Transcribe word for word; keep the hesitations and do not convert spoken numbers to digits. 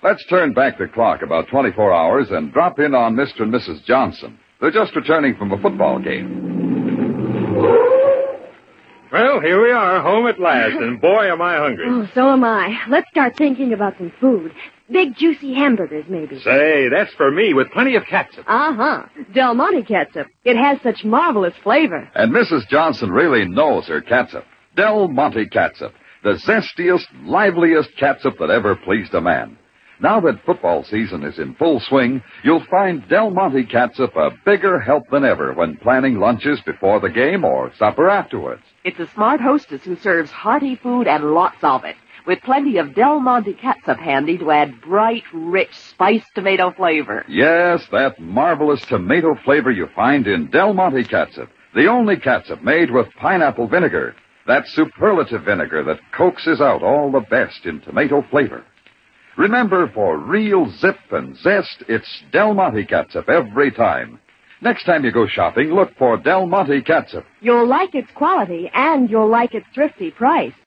Let's turn back the clock about twenty-four hours and drop in on Mister and Missus Johnson. They're just returning from a football game. Well, here we are, home at last, and boy, am I hungry. Oh, so am I. Let's start thinking about some food. Big, juicy hamburgers, maybe. Say, that's for me, with plenty of catsup. Uh-huh. Del Monte catsup. It has such marvelous flavor. And Missus Johnson really knows her catsup. Del Monte catsup. The zestiest, liveliest catsup that ever pleased a man. Now that football season is in full swing, you'll find Del Monte catsup a bigger help than ever when planning lunches before the game or supper afterwards. It's a smart hostess who serves hearty food and lots of it, with plenty of Del Monte catsup handy to add bright, rich, spiced tomato flavor. Yes, that marvelous tomato flavor you find in Del Monte catsup, the only catsup made with pineapple vinegar, that superlative vinegar that coaxes out all the best in tomato flavor. Remember, for real zip and zest, it's Del Monte catsup every time. Next time you go shopping, look for Del Monte catsup. You'll like its quality, and you'll like its thrifty price.